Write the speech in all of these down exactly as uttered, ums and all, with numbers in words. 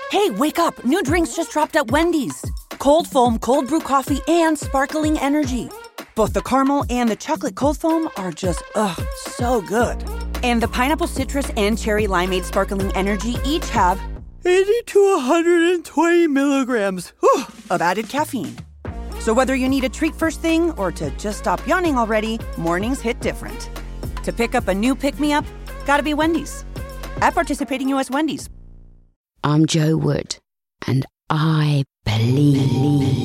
Hey, wake up. New drinks just dropped at Wendy's. Cold foam, cold brew coffee, and sparkling energy. Both the caramel and the chocolate cold foam are just, ugh, so good. And the pineapple citrus and cherry limeade sparkling energy each have eighty to one hundred twenty milligrams whew, of added caffeine. So whether you need a treat first thing or to just stop yawning already, mornings hit different. To pick up a new pick-me-up, gotta be Wendy's. At participating U S Wendy's. I'm Jo Wood, and I believe.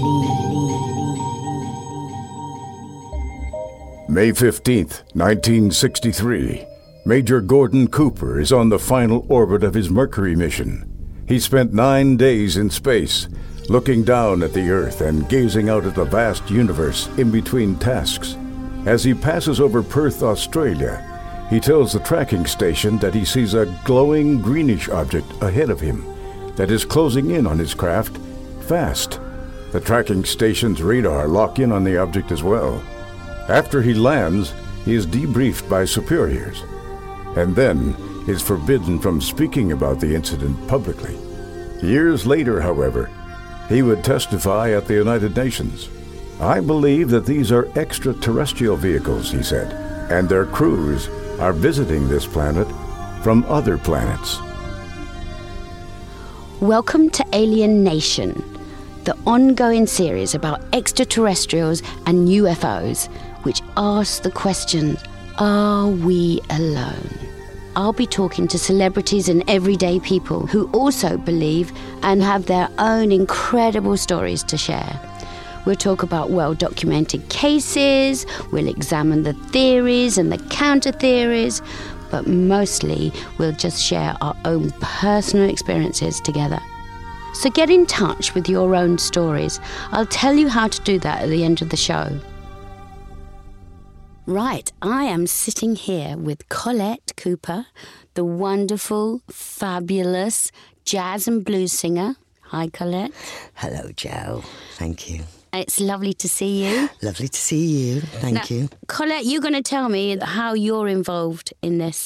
May fifteenth, nineteen sixty-three. Major Gordon Cooper is on the final orbit of his Mercury mission. He spent nine days in space, looking down at the Earth and gazing out at the vast universe in between tasks. As he passes over Perth, Australia, he tells the tracking station that he sees a glowing greenish object ahead of him that is closing in on his craft fast. The tracking station's radar lock in on the object as well. After he lands, he is debriefed by superiors, and then is forbidden from speaking about the incident publicly. Years later, however, he would testify at the United Nations. I believe that these are extraterrestrial vehicles, he said, and their crews are visiting this planet from other planets. Welcome to Alien Nation, the ongoing series about extraterrestrials and U F Os, which asks the question, are we alone? I'll be talking to celebrities and everyday people who also believe and have their own incredible stories to share. We'll talk about well-documented cases, we'll examine the theories and the counter-theories, but mostly we'll just share our own personal experiences together. So get in touch with your own stories. I'll tell you how to do that at the end of the show. Right, I am sitting here with Colette Cooper, the wonderful, fabulous jazz and blues singer. Hi, Colette. Hello, Jo. Thank you. It's lovely to see you. Lovely to see you. Thank now, you. Colette, you're going to tell me how you're involved in this.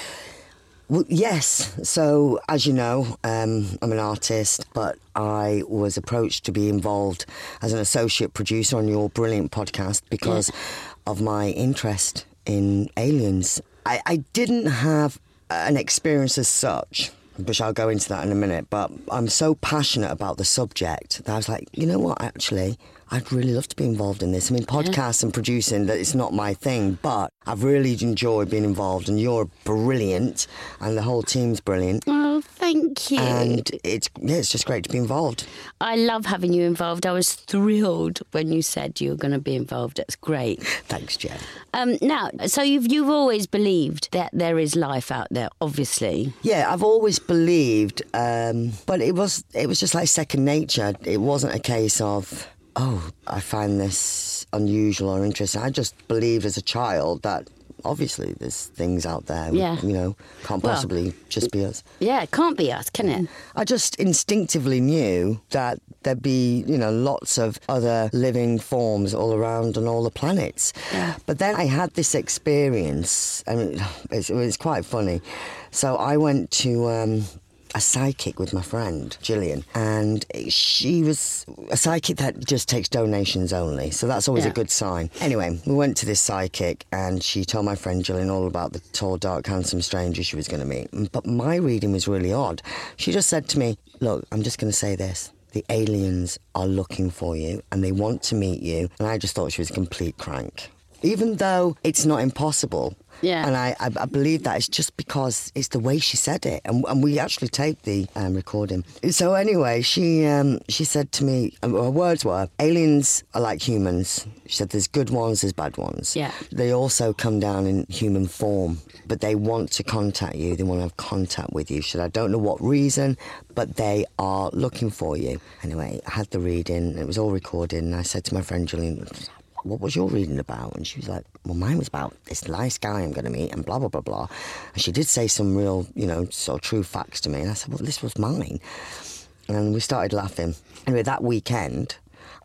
Well, yes. So, as you know, um, I'm an artist, but I was approached to be involved as an associate producer on your brilliant podcast because yeah. of my interest in aliens. I, I didn't have an experience as such, which I'll go into that in a minute, but I'm so passionate about the subject that I was like, you know what, actually, I'd really love to be involved in this. I mean, podcasts yeah. and producing, that it's not my thing, but I've really enjoyed being involved, and you're brilliant, and the whole team's brilliant. Oh, thank you. And it's, yeah, it's just great to be involved. I love having you involved. I was thrilled when you said you were going to be involved. It's great. Thanks, Jo. Um, now, so you've you've always believed that there is life out there, obviously. Yeah, I've always believed, um, but it was it was just like second nature. It wasn't a case of, oh, I find this unusual or interesting. I just believed as a child that obviously there's things out there, yeah. you know, can't possibly well, just be us. Yeah, it can't be us, can it? I just instinctively knew that there'd be, you know, lots of other living forms all around on all the planets. Yeah. But then I had this experience, I mean, it's, it's quite funny. So I went to Um, a psychic with my friend Gillian, and she was a psychic that just takes donations only, so that's always yeah. a good sign. Anyway, we went to this psychic and she told my friend Gillian all about the tall, dark, handsome stranger she was going to meet. But my reading was really odd. She just said to me, look, I'm just going to say this, the aliens are looking for you and they want to meet you. And I just thought she was a complete crank, even though it's not impossible. Yeah. And I, I, I believe that it's just because it's the way she said it. And, and we actually taped the um, recording. So anyway, she um, she said to me, her words were, aliens are like humans. She said there's good ones, there's bad ones. Yeah. They also come down in human form, but they want to contact you. They want to have contact with you. She said, I don't know what reason, but they are looking for you. Anyway, I had the reading. It was all recorded. And I said to my friend Julian, what was your reading about? And she was like, well, mine was about this nice guy I'm going to meet and blah, blah, blah, blah. And she did say some real, you know, sort of true facts to me. And I said, well, this was mine. And we started laughing. Anyway, that weekend,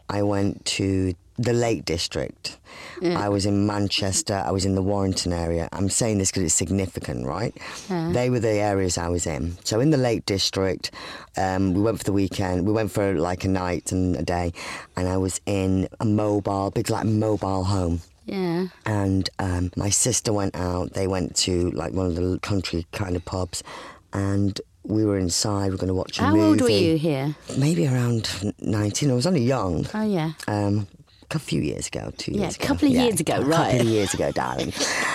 I went to the Lake District. Yeah. I was in Manchester. I was in the Warrington area. I'm saying this because it's significant, right? Yeah. They were the areas I was in. So in the Lake District, um, we went for the weekend. We went for like a night and a day. And I was in a mobile, big like mobile home. Yeah. And um, my sister went out. They went to like one of the country kind of pubs. And we were inside. We were going to watch a How movie. How old were you here? Maybe around nineteen. I was only young. Oh, yeah. Um, a few years ago, two yeah, years ago. A couple of yeah, years ago, a right. A couple of years ago, darling.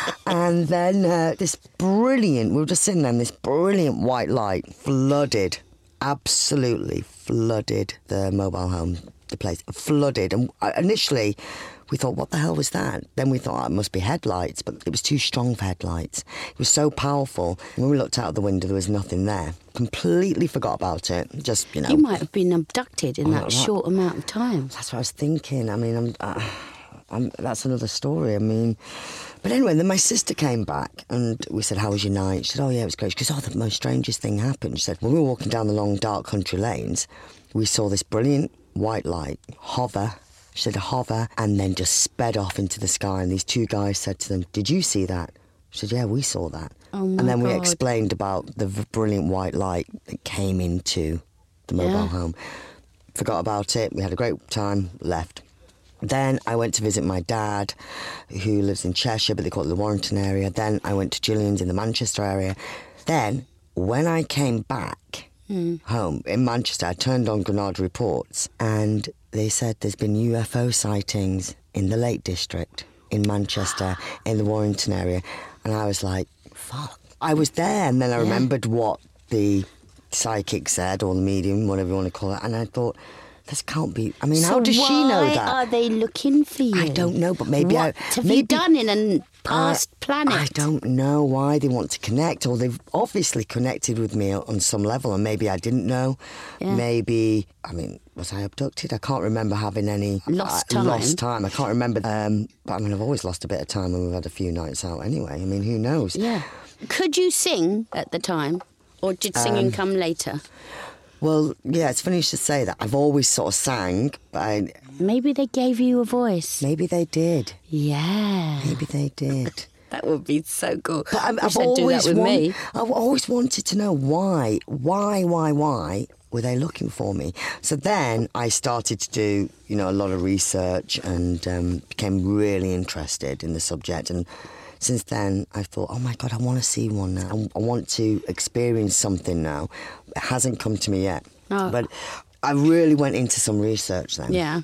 And then uh, this brilliant, we were just sitting there and this brilliant white light flooded, absolutely flooded the mobile home, the place, flooded. And initially we thought, what the hell was that? Then we thought, oh, it must be headlights, but it was too strong for headlights. It was so powerful. When we looked out the window, there was nothing there. Completely forgot about it. Just, you know. You might have been abducted in oh, that right. short amount of time. That's what I was thinking. I mean, I'm, uh, I'm, that's another story. I mean, but anyway, then my sister came back and we said, how was your night? She said, oh, yeah, it was great. She goes, oh, the most strangest thing happened. She said, when we were walking down the long, dark country lanes, we saw this brilliant white light hover. She said, hover, and then just sped off into the sky. And these two guys said to them, did you see that? She said, yeah, we saw that. Oh my and then God. we explained about the v- brilliant white light that came into the mobile Yeah. home. Forgot about it. We had a great time, left. Then I went to visit my dad, who lives in Cheshire, but they call it the Warrington area. Then I went to Gillian's in the Manchester area. Then, when I came back mm. home in Manchester, I turned on Granada Reports, and they said there's been U F O sightings in the Lake District, in Manchester, in the Warrington area. And I was like, fuck. I was there, and then I yeah. remembered what the psychic said, or the medium, whatever you want to call it, and I thought, this can't be. I mean, so how does why she know that? Are they looking for you? I don't know, but maybe what I. have maybe, you done in a past uh, planet? I don't know why they want to connect, or they've obviously connected with me on some level, and maybe I didn't know. Yeah. Maybe, I mean, was I abducted? I can't remember having any lost uh, time. Lost time. I can't remember. Um, but I mean, I've always lost a bit of time when we've had a few nights out. Anyway, I mean, who knows? Yeah. Could you sing at the time, or did singing um, come later? Well, yeah, it's funny you should say that. I've always sort of sang, but I... Maybe they gave you a voice. Maybe they did. Yeah. Maybe they did. That would be so cool. But I've, I've do always that with want, me. I've always wanted to know why, why, why, why were they looking for me? So then I started to do, you know, a lot of research and um, became really interested in the subject. And since then, I thought, oh my God, I want to see one now. I, I want to experience something now. It hasn't come to me yet. Oh. But I really went into some research then. Yeah.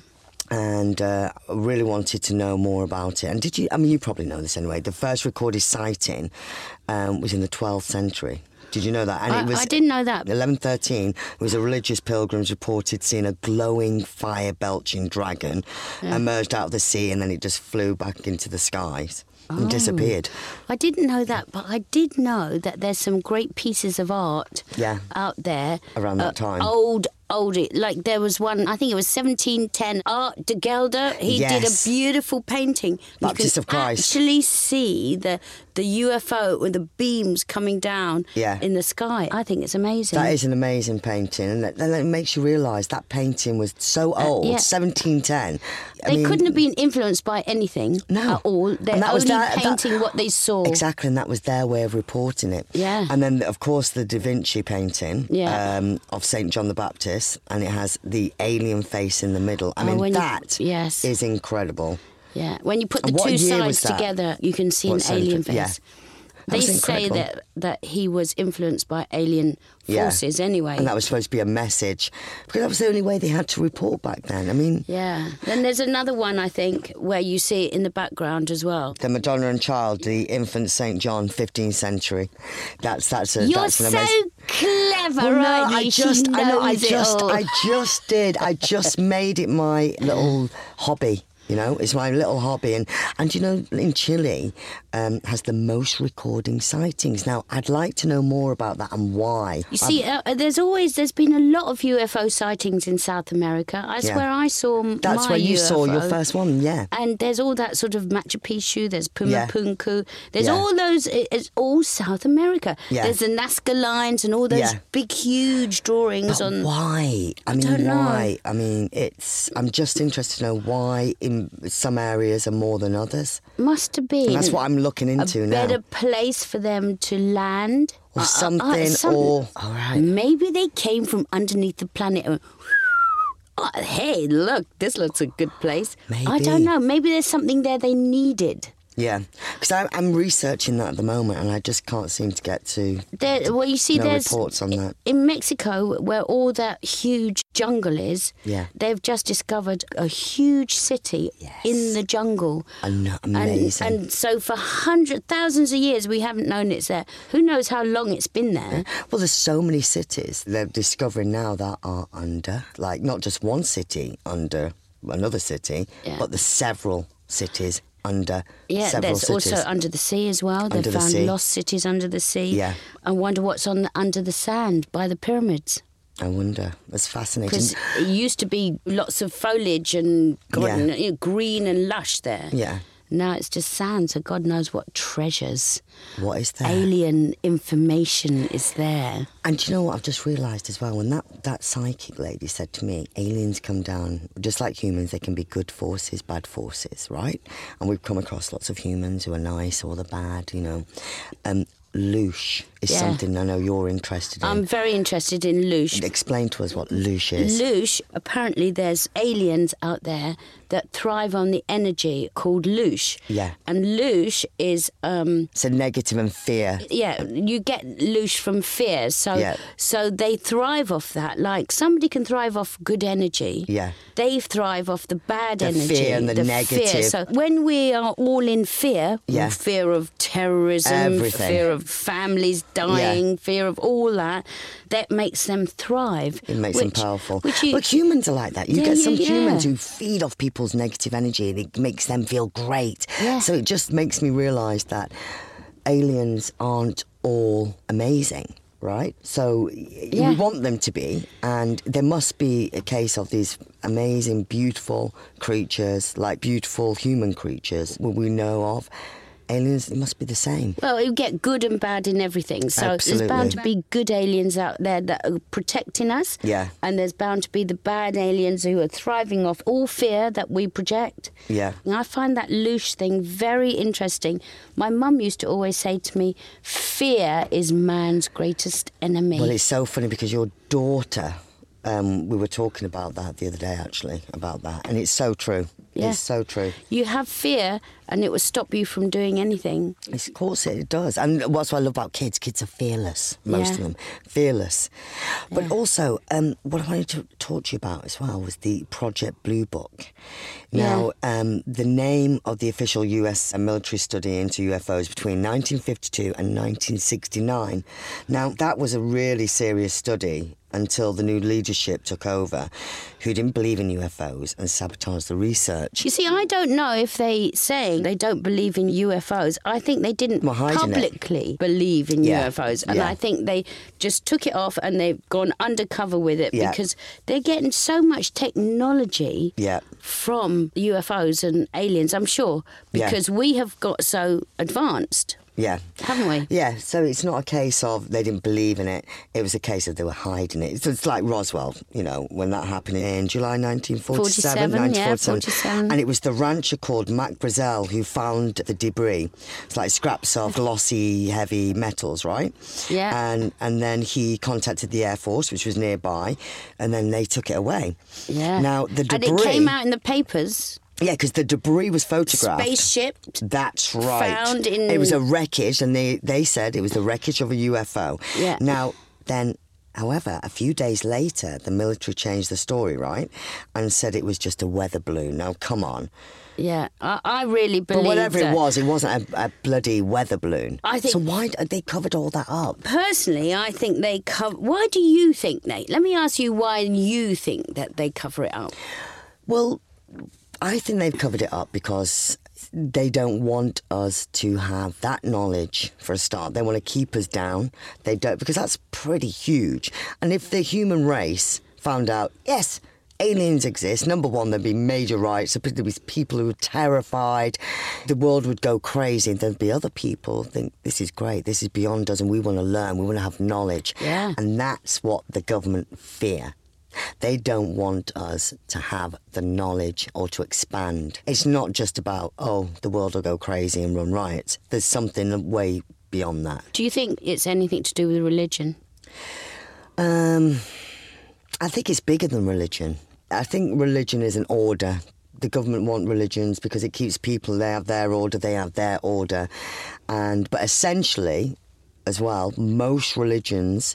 And uh, I really wanted to know more about it. And did you, I mean, you probably know this anyway, the first recorded sighting um, was in the twelfth century. Did you know that? And I, it was I didn't know that. eleven thirteen, it was a religious pilgrims reported seeing a glowing, fire-belching dragon yeah. emerged out of the sea, and then it just flew back into the skies. And oh, disappeared. I didn't know that, but I did know that there's some great pieces of art yeah. out there. Around that uh, time. Old, old, like there was one, I think it was seventeen ten, Art de Gelder. He yes. did a beautiful painting. Baptist you of Christ. actually see the, the U F O with the beams coming down yeah. in the sky. I think it's amazing. That is an amazing painting, and then it makes you realise that painting was so old, uh, yeah. seventeen ten. They mean, couldn't have been influenced by anything no. at all. They're and that only was that, painting that, what they saw. Exactly, and that was their way of reporting it. Yeah. And then, of course, the Da Vinci painting yeah. um, of Saint John the Baptist, and it has the alien face in the middle. I oh, mean, that you, yes. is incredible. Yeah, when you put the two sides together, you can see what an alien face. Yeah. They say that that he was influenced by alien forces yeah. anyway. And that was supposed to be a message. Because that was the only way they had to report back then. I mean... Yeah. Then there's another one, I think, where you see it in the background as well. The Madonna and Child, the infant Saint John, fifteenth century. That's that's a... You're that's an so amazing... clever, well, no, aren't you? I just, she knows I know, I it just, all. I just did. I just made it my little hobby. You know, it's my little hobby. And, and you know, in Chile, um, has the most recording sightings. Now, I'd like to know more about that and why. You see, uh, there's always, there's been a lot of U F O sightings in South America. That's Yeah. where I saw m- That's my where you U F O. saw your first one, yeah. And there's all that sort of Machu Picchu, there's Yeah. Pumapunku, there's Yeah. all those, it- it's all South America. Yeah. There's the Nazca lines and all those Yeah. big, huge drawings But on... why? I, I mean, don't know. why? I mean, it's. I'm just interested to know why in some areas are more than others. Must have been And that's what I'm looking into a now. better place for them to land. Or Uh, uh, uh, something, some- or- all right. Maybe they came from underneath the planet. and- Oh, hey, look, this looks a good place. I Maybe. don't know. Maybe there's something there they needed. Yeah, because I'm researching that at the moment, and I just can't seem to get to There, well, you see, no there's reports on that. in Mexico where all that huge jungle is. Yeah. They've just discovered a huge city in the jungle. An- And, amazing. and so for hundreds, thousands of years, we haven't known it's there. Who knows how long it's been there? Well, there's so many cities they're discovering now that are under, like not just one city under another city, Yeah. but there's several cities under Yeah, several there's cities. also under the sea as well. They've Under the found sea. lost cities under the sea. Yeah. I wonder what's on the, under the sand by the pyramids. I wonder. That's fascinating. Because it used to be lots of foliage and green, Yeah. you know, green and lush there. Yeah. Now it's just sand, so God knows what treasures, What is there? alien information is there. And do you know what I've just realised as well? When that, that psychic lady said to me, aliens come down, just like humans, they can be good forces, bad forces, right? And we've come across lots of humans who are nice or the bad, you know. Um, Loosh is Yeah. something I know you're interested in. I'm very interested in Loosh. Explain to us what Loosh is. Loosh, apparently there's aliens out there that thrive on the energy called Loosh. Yeah. And Loosh is... Um, So negative and fear. Yeah, you get Loosh from fear, so Yeah. so they thrive off that. Like somebody can thrive off good energy. Yeah. They thrive off the bad The energy, fear and the Fear. negative. So when we are all in fear, Yeah. fear of terrorism, Everything. fear of families dying, fear of all that, that makes them thrive. It makes which, them powerful. Which you, But humans are like that. You Yeah, get yeah, some yeah. humans who feed off people's negative energy and it makes them feel great. Yeah. So it just makes me realise that aliens aren't all amazing, right? So y- Yeah. we want them to be, and there must be a case of these amazing, beautiful creatures, like beautiful human creatures, what we know of. Aliens, it must be the same. Well, you get good and bad in everything. So Absolutely. there's bound to be good aliens out there that are protecting us. Yeah. And there's bound to be the bad aliens who are thriving off all fear that we project. Yeah. And I find that Loosh thing very interesting. My mum used to always say to me, fear is man's greatest enemy. Well, it's so funny because your daughter, um, we were talking about that the other day, actually, about that. And it's so true. Yeah. It's so true. You have fear and it will stop you from doing anything. It's, of course it does. And what's what I love about kids, kids are fearless, most Yeah. of them. Fearless. But Yeah. also, um, what I wanted to talk to you about as well was the Project Blue Book. Now, um, the name of the official U S military study into U F Os between nineteen fifty-two and nineteen sixty-nine. Now, that was a really serious study until the new leadership took over, who didn't believe in U F Os and sabotaged the research. You see, I don't know if they say they don't believe in U F Os. I think they didn't Well, hiding it. publicly believe in Yeah, U F Os. And yeah. I think they just took it off and they've gone undercover with it Yeah. because they're getting so much technology Yeah. from U F Os and aliens, I'm sure, Yeah. because we have got so advanced, Yeah. haven't we? Yeah, so it's not a case of they didn't believe in it. It was a case of they were hiding it. It's, it's like Roswell, you know, when that happened in July nineteen forty-seven. forty-seven, yeah, nineteen forty-seven. forty-seven. And it was the rancher called Mac Brazel who found the debris. It's like scraps of glossy, heavy metals, right? Yeah. And, and then he contacted the Air Force, which was nearby, and then they took it away. Yeah. Now, the debris... And it came out in the papers. Yeah, because the debris was photographed. Spaceship. That's right. Found in- It was a wreckage, and they, they said it was the wreckage of a U F O. Yeah. Now, then, however, a few days later, the military changed the story, right? And said it was just a weather balloon. Now, come on. Yeah, I, I really believe But whatever that. it was, it wasn't a, a bloody weather balloon. I think- So why they covered all that up? Personally, I think they cover... Why do you think, Nate? Let me ask you why you think that they cover it up. Well, I think they've covered it up because they don't want us to have that knowledge for a start. They want to keep us down. They don't, because that's pretty huge. And if the human race found out, yes, aliens exist, number one, there'd be major riots. There'd be people who are terrified. The world would go crazy. There'd be other people who think, this is great, this is beyond us, and we want to learn, we want to have knowledge. Yeah. And that's what the government fear. They don't want us to have the knowledge or to expand. It's not just about, oh, the world will go crazy and run riots. There's something way beyond that. Do you think it's anything to do with religion? Um, I think it's bigger than religion. I think religion is an order. The government want religions because it keeps people, they have their order, they have their order. And but essentially, as well, most religions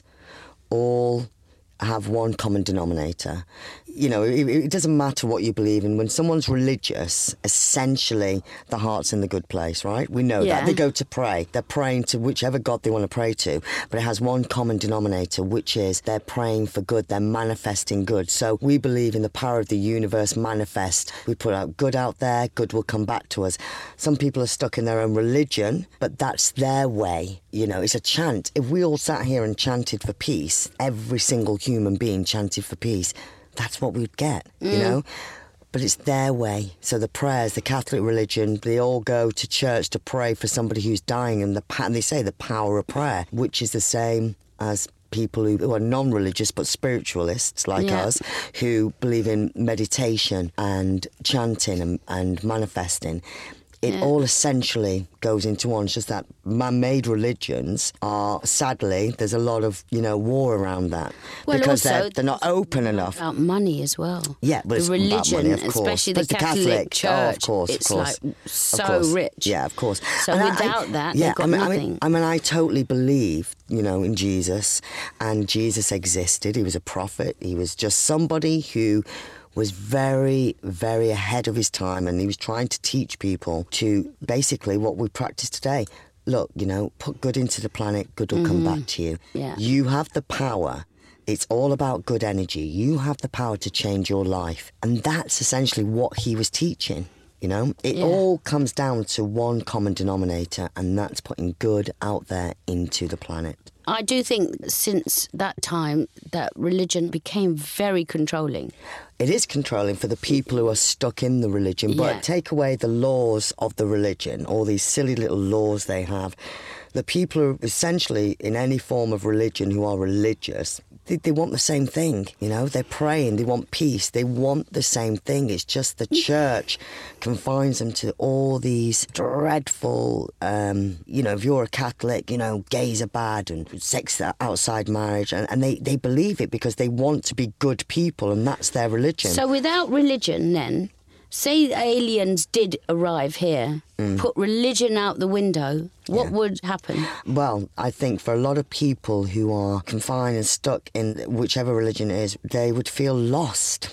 all have one common denominator. You know, it, it doesn't matter what you believe in. When someone's religious, essentially, the heart's in the good place, right? We know Yeah. that. They go to pray. They're praying to whichever God they want to pray to. But it has one common denominator, which is they're praying for good. They're manifesting good. So we believe in the power of the universe manifest. We put out good out there, good will come back to us. Some people are stuck in their own religion, but that's their way. You know, it's a chant. If we all sat here and chanted for peace, every single human being chanted for peace, that's what we'd get, mm. you know? But it's their way. So the prayers, the Catholic religion, they all go to church to pray for somebody who's dying, and, the and they say the power of prayer, which is the same as people who, who are non-religious but spiritualists like yeah. us, who believe in meditation and chanting and, and manifesting. It yeah. all essentially goes into one. It's just that man-made religions are, sadly, there's a lot of, you know, war around that. Well, because also, they're, they're not open enough. About money as well. Yeah, but the it's religion, about money, of course. especially the, the Catholic, Catholic Church, oh, of course, it's of course. like so of course. rich. Yeah, of course. So and without I, that, yeah, they've got I mean, nothing. I mean, I mean, I totally believe, you know, in Jesus, and Jesus existed. He was a prophet. He was just somebody who was very, very ahead of his time, and he was trying to teach people to basically what we practice today. Look, you know, put good into the planet, good will mm-hmm. come back to you. Yeah. You have the power. It's all about good energy. You have the power to change your life. And that's essentially what he was teaching, you know? It yeah. all comes down to one common denominator, and that's putting good out there into the planet. I do think since that time that religion became very controlling. It is controlling for the people who are stuck in the religion, but yeah. take away the laws of the religion, all these silly little laws they have. The people who are essentially in any form of religion who are religious, they, they want the same thing, you know? They're praying, they want peace, they want the same thing. It's just the church confines them to all these dreadful, um, you know, if you're a Catholic, you know, gays are bad and sex outside marriage, and, and they, they believe it because they want to be good people, and that's their religion. So without religion then, say aliens did arrive here, mm. put religion out the window, what yeah. would happen? Well, I think for a lot of people who are confined and stuck in whichever religion it is, they would feel lost.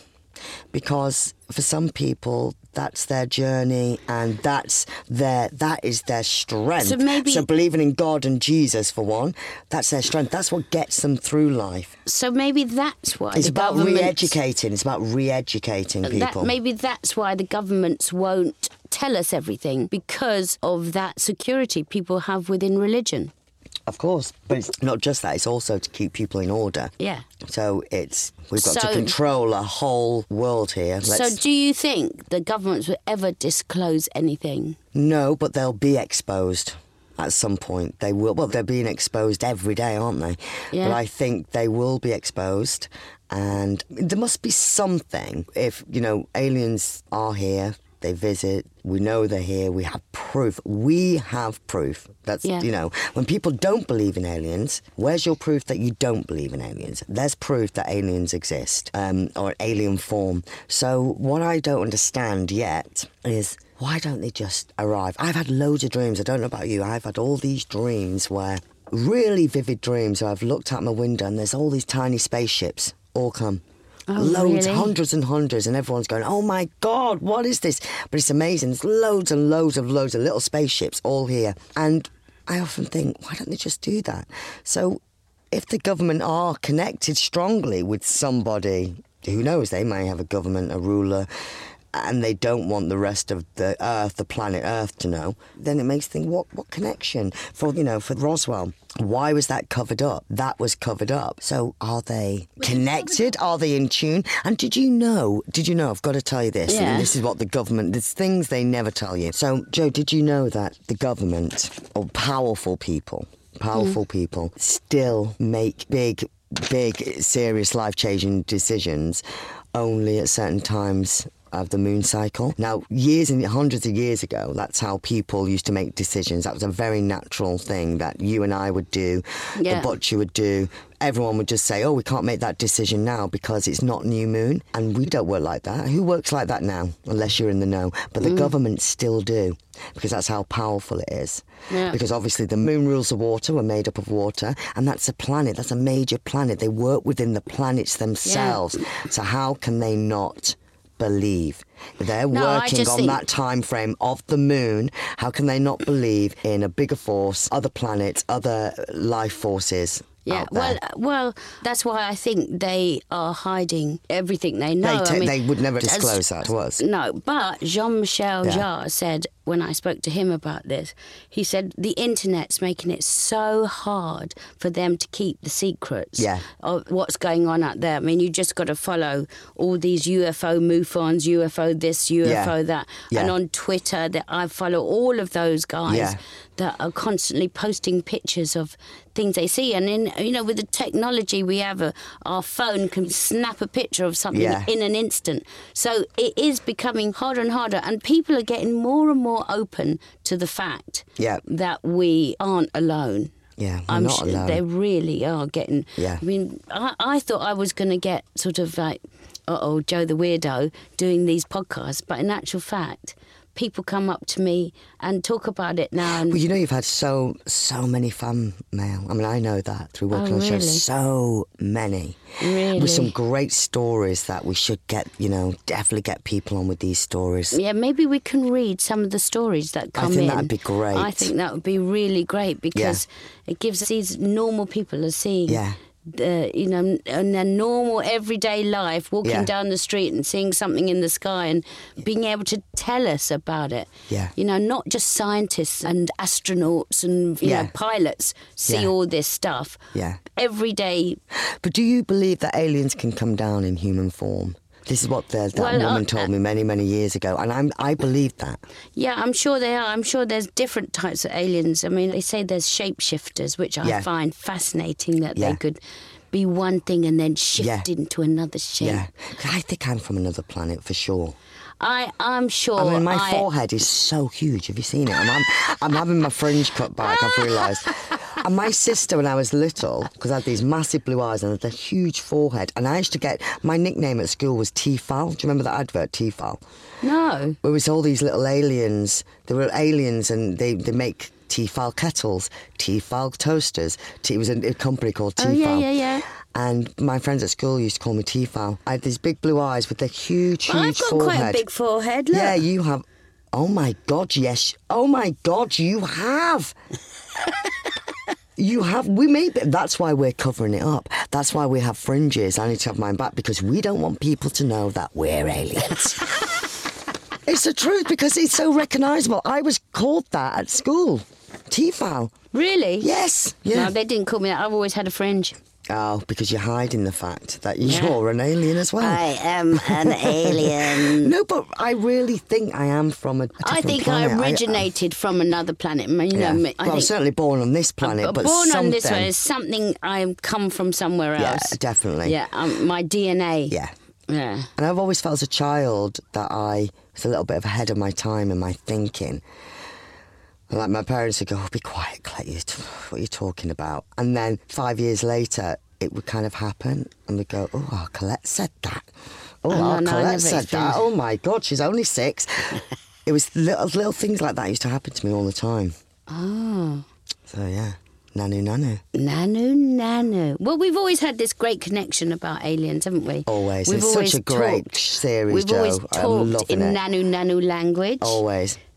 Because for some people, that's their journey, and that's their that is their strength. So maybe so believing in God and Jesus, for one, that's their strength. That's what gets them through life. So maybe that's why it's the about governments, re-educating. It's about re-educating people. That, maybe that's why the governments won't tell us everything, because of that security people have within religion. Of course, but it's not just that, it's also to keep people in order. Yeah. So it's we've got so, to control a whole world here. Let's... So do you think the governments will ever disclose anything? No, but they'll be exposed at some point. They will. Well, they're being exposed every day, aren't they? Yeah. But I think they will be exposed, and there must be something. If, you know, aliens are here, they visit, we know they're here, we have proof. We have proof. That's, yeah. you know, when people don't believe in aliens, where's your proof that you don't believe in aliens? There's proof that aliens exist, um, or an alien form. So what I don't understand yet is, why don't they just arrive? I've had loads of dreams. I don't know about you. I've had all these dreams where, really vivid dreams, where I've looked out my window and there's all these tiny spaceships all come. Oh, loads, really? hundreds and hundreds, and everyone's going, oh my God, what is this? But it's amazing. There's loads and loads of loads of little spaceships all here. And I often think, why don't they just do that? So if the government are connected strongly with somebody, who knows, they may have a government, a ruler, and they don't want the rest of the Earth, the planet Earth, to know, then it makes you think, what, what connection? For, you know, for Roswell, why was that covered up? That was covered up. So are they connected? Are they in tune? And did you know, did you know, I've got to tell you this, Yeah. and this is what the government, there's things they never tell you. So, Joe, did you know that the government, or powerful people, powerful mm. people, still make big, big, serious, life-changing decisions only at certain times of the moon cycle? Now, years and hundreds of years ago, that's how people used to make decisions. That was a very natural thing that you and I would do, yeah. the butcher would do. Everyone would just say, oh, we can't make that decision now because it's not new moon. And we don't work like that. Who works like that now? Unless you're in the know. But the mm. governments still do, because that's how powerful it is. Yeah. Because obviously the moon rules of water, we're made up of water, and that's a planet, that's a major planet. They work within the planets themselves. Yeah. So how can they not believe? They're no, working on think... that time frame of the moon. How can they not believe in a bigger force, other planets, other life forces? Yeah, well, well, that's why I think they are hiding everything they know. They, t- I mean, they would never disclose that to us. No, but Jean-Michel Yeah. Jarre said, when I spoke to him about this, he said the internet's making it so hard for them to keep the secrets Yeah. of what's going on out there. I mean, you just got to follow all these U F O MUFONs, U F O this, U F O Yeah. that. Yeah. And on Twitter, that I follow all of those guys Yeah. that are constantly posting pictures of things they see. And, in you know, with the technology we have, a, our phone can snap a picture of something Yeah. in an instant. So it is becoming harder and harder, and people are getting more and more open to the fact Yeah. that we aren't alone. Yeah, we're I'm not sure alone. they really are getting... Yeah. I mean, I, I thought I was going to get sort of like, uh-oh, Joe the Weirdo doing these podcasts, but in actual fact... people come up to me and talk about it now. And well, you know, you've had so, so many fan mail. I mean, I know that through working Oh, on the show. really? So many. Really? With some great stories that we should get, you know, definitely get people on with these stories. Yeah, maybe we can read some of the stories that come in. I think that'd be great. I think that would be really great because it gives these normal people a seeing. Yeah. The, you know, in their normal everyday life, walking Yeah. down the street and seeing something in the sky and being able to tell us about it. Yeah. You know, not just scientists and astronauts and you Yeah. know pilots see Yeah. all this stuff. Yeah. Every day. But do you believe that aliens can come down in human form? This is what the, that Well, woman uh, told me many, many years ago, and I'm, I believe that. Yeah, I'm sure they are. I'm sure there's different types of aliens. I mean, they say there's shapeshifters, which I Yeah. find fascinating that Yeah. they could be one thing and then shift Yeah. into another shape. Yeah. I think I'm from another planet for sure. I, I'm sure. I mean, my I, forehead is so huge. Have you seen it? I'm, I'm, I'm having my fringe cut back, I've realised. And my sister, when I was little, because I had these massive blue eyes and I had a huge forehead, and I used to get, my nickname at school was Tefal. Do you remember that advert, Tefal? No. It was all these little aliens. They were aliens and they, they make Tefal kettles, Tefal toasters. T- it was a, a company called Tefal. Oh, yeah, yeah, yeah. And my friends at school used to call me Tefal. I had these big blue eyes with a huge, huge I've got forehead. quite a big forehead, look. Yeah, you have. Oh, my God, yes. Oh, my God, you have. You have. We may be, that's why we're covering it up. That's why we have fringes. I need to have mine back because we don't want people to know that we're aliens. It's the truth because it's so recognisable. I was called that at school. Tefal. Really? Yes. Yeah. No, they didn't call me that. I've always had a fringe. Oh, because you're hiding the fact that you're an alien as well. I am an alien. No, but I really think I am from a different I think planet. I originated from another planet. You know, Yeah. I Well, think I'm certainly born on this planet, I'm but born something... on this one is something I come from somewhere Yeah, else. definitely. Yeah, um, my D N A. Yeah. Yeah. And I've always felt as a child that I was a little bit of ahead of my time in my thinking. And like my parents would go, oh, be quiet, Claire, what are you talking about? And then five years later, it would kind of happen. And we'd go, oh, our Colette said that. Oh, Oh, our no, I Colette never said that. experienced- Oh, my God, she's only six. It was little, little things like that used to happen to me all the time. Oh. So, yeah, nanu nanu. Nanu, nanu. Well, we've always had this great connection about aliens, haven't we? Always. We've It's always such a great talked, series, We've Joe. always I'm talked loving in it. nanu, nanu language. Always.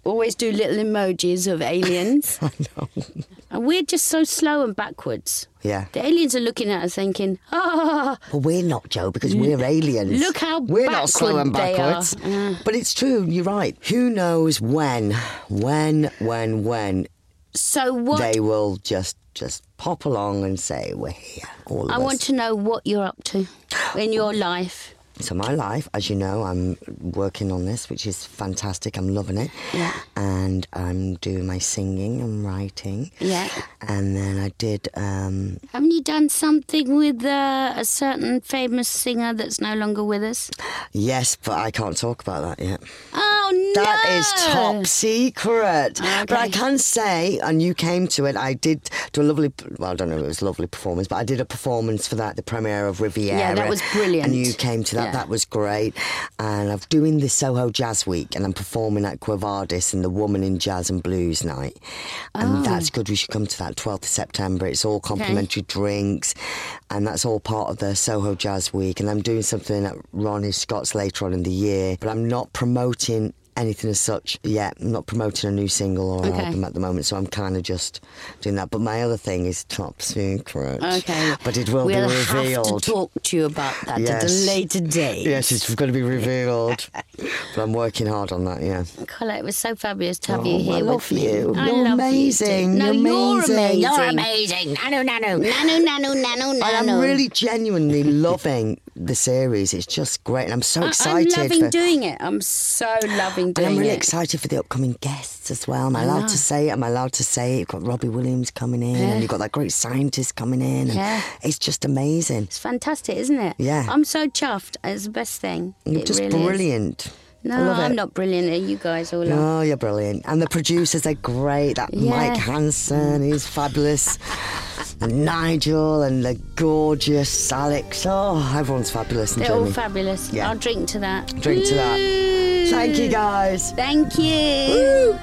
always do little emojis of aliens. I know. And we're just so slow and backwards. Yeah. The aliens are looking at us thinking, ah. Well, we're not, Joe, because we're aliens. Look how we're not slow and backward they backwards. are. Uh. But it's true. You're right. Who knows when, when, when, when So what? they will just just pop along and say we're here. All of I us. want to know what you're up to in your life. So my life, as you know, I'm working on this, which is fantastic. I'm loving it. Yeah. And I'm doing my singing and writing. Yeah. And then I did... Um, Haven't you done something with uh, a certain famous singer that's no longer with us? yes, but I can't talk about that yet. Oh, no! That is top secret. Okay. But I can say, and you came to it, I did do a lovely, well, I don't know if it was a lovely performance, but I did a performance for that, the premiere of Riviera. Yeah, that was brilliant. And you came to that. Yeah. That was great. And I'm doing the Soho Jazz Week, and I'm performing at Quavardis in the Woman in Jazz and Blues night. And Oh. that's good. We should come to that, twelfth of September. It's all complimentary drinks, and that's all part of the Soho Jazz Week. And I'm doing something at Ronnie Scott's later on in the year, but I'm not promoting anything as such yet. I'm not promoting a new single or an Okay. album at the moment, so I'm kind of just doing that. But my other thing is top secret. Okay. But it will we'll be revealed. have to talk to you about that Yes. at a later date. Yes, it's going to be revealed. But I'm working hard on that, yeah. Carla, it was so fabulous to have Oh, you here I love with me. you. I You're love amazing. You too. No, You're you're amazing. amazing. You're amazing. Nanu, nanu. Nanu, nanu, nanu, nanu. And I'm really genuinely loving the series. It's just great. And I'm so I- excited. I'm loving for, doing it. I'm so loving and doing I'm really it. excited for the upcoming guests as well. Am I I allowed know. to say it? Am I allowed to say it? You've got Robbie Williams coming in, Yeah. and you've got that great scientist coming in. And Yeah. It's just amazing. It's fantastic, isn't it? Yeah. I'm so chuffed. It's the best thing. You're It just really is. brilliant. I No, love I'm it. not brilliant. You guys all are. Oh, you're brilliant. And the producers are great. That Yeah. Mike Hansen, he's fabulous. And Nigel and the gorgeous Alex. Oh, everyone's fabulous. And They're all Jamie. fabulous. Yeah. I'll drink to that. Drink to that. Woo! Thank you, guys. Thank you.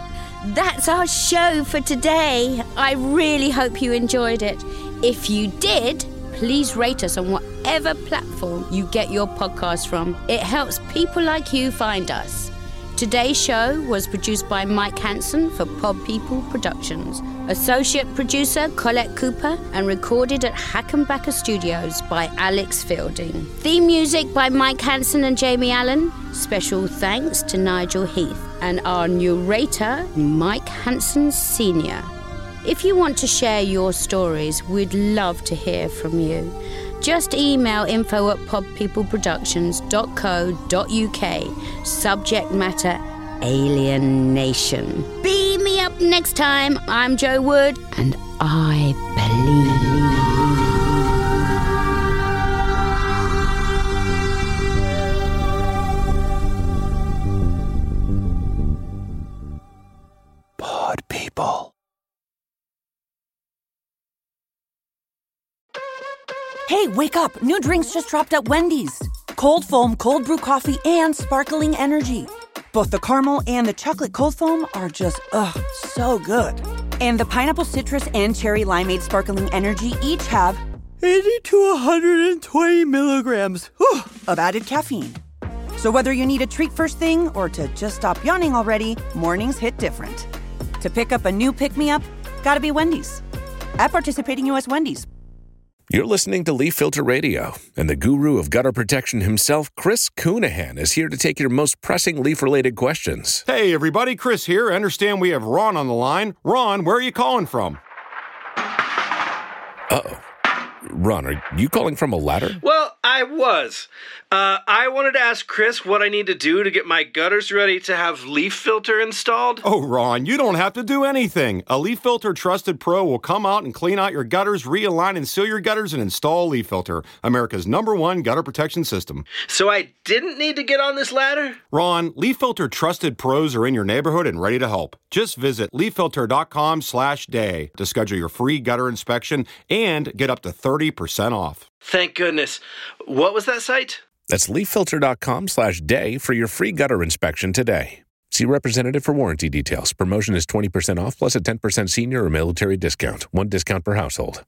That's our show for today. I really hope you enjoyed it. If you did, please rate us on whatever platform you get your podcast from. It helps people like you find us. Today's show was produced by Mike Hansen for Pod People Productions. Associate producer Colette Cooper, and recorded at Hackenbacker Studios by Alex Fielding. Theme music by Mike Hansen and Jamie Allen. Special thanks to Nigel Heath and our narrator, Mike Hansen Senior If you want to share your stories, we'd love to hear from you. Just email info at podpeopleproductions dot co dot uk. Subject matter, Alien Nation. Beam me up next time. I'm Joe Wood, and I believe. Pod People. Hey, wake up! New drinks just dropped at Wendy's. Cold foam, cold brew coffee, and sparkling energy. Both the caramel and the chocolate cold foam are just, ugh, so good. And the pineapple citrus and cherry limeade sparkling energy each have eighty to one hundred twenty milligrams whew, of added caffeine. So whether you need a treat first thing or to just stop yawning already, mornings hit different. To pick up a new pick-me-up, gotta be Wendy's. At participating U S Wendy's. You're listening to Leaf Filter Radio, and the guru of gutter protection himself, Chris Coonahan, is here to take your most pressing leaf-related questions. Hey, everybody, Chris here. I understand we have Ron on the line. Ron, where are you calling from? Uh-oh. Ron, are you calling from a ladder? Well, I was. Uh, I wanted to ask Chris what I need to do to get my gutters ready to have leaf filter installed. Oh, Ron, you don't have to do anything. A Leaf Filter Trusted Pro will come out and clean out your gutters, realign and seal your gutters, and install a Leaf Filter, America's number one gutter protection system. So I didn't need to get on this ladder? Ron, Leaf Filter Trusted Pros are in your neighborhood and ready to help. Just visit leaffilter.com slash day to schedule your free gutter inspection and get up to thirty percent off. Thank goodness. What was that site? That's leaffilter.com slash day for your free gutter inspection today. See representative for warranty details. Promotion is twenty percent off plus a ten percent senior or military discount. One discount per household.